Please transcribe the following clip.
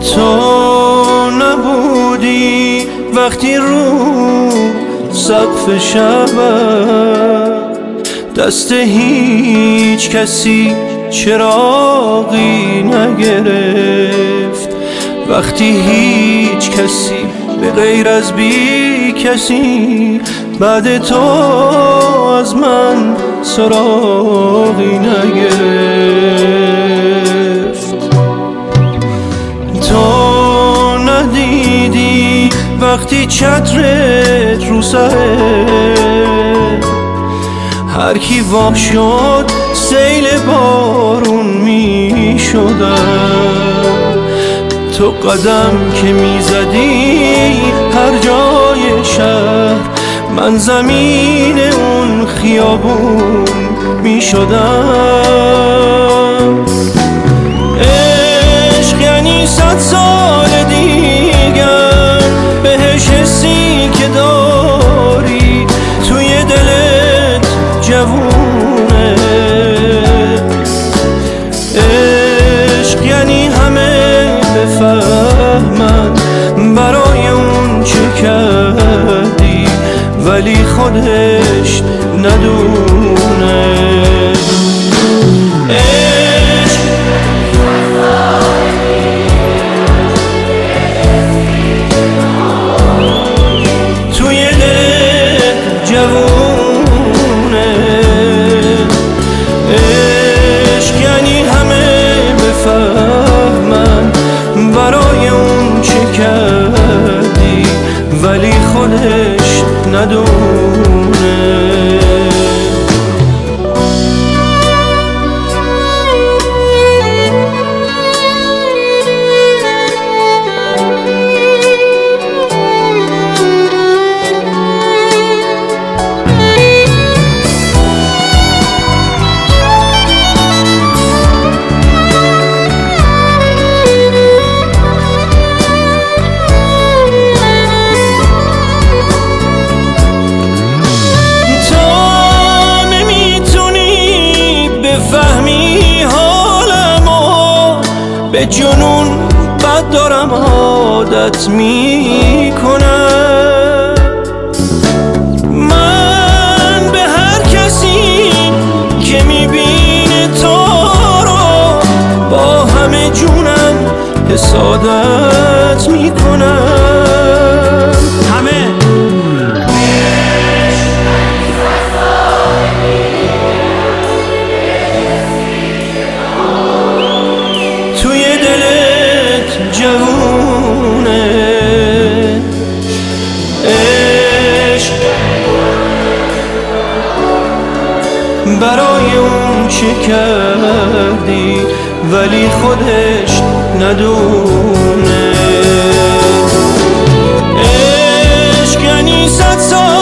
تو نبودی وقتی رو سقف شبم دست هیچ کسی چراغی نگرفت، وقتی هیچ کسی به غیر از بی کسی بعد تو از من سراغی نگرفت. تو ندیدی وقتی چترت رو سره هر کی وا شد سیل بارون می شدم. تو قدم که می زدی هر جای شهر من زمین اون خیابون می شدم. عشق یعنی 100 سال دیگر بهش حسی که داری توی دلت جوونه. عشق یعنی همه بفهمن برای اون چه کردی ولی خودش ندونه. توی دلت جوونه. عشق یعنی همه بفهمن برای اون چه کردی ولی خودش ندونه. به جنون بد دارم عادت میکنم. من به هر کسی که میبینه تو رو با همه جونم حسادت میکنم. همه جوونه. عشق برای اون چه کردی ولی خودش ندونه. عشق یعنی 100 سال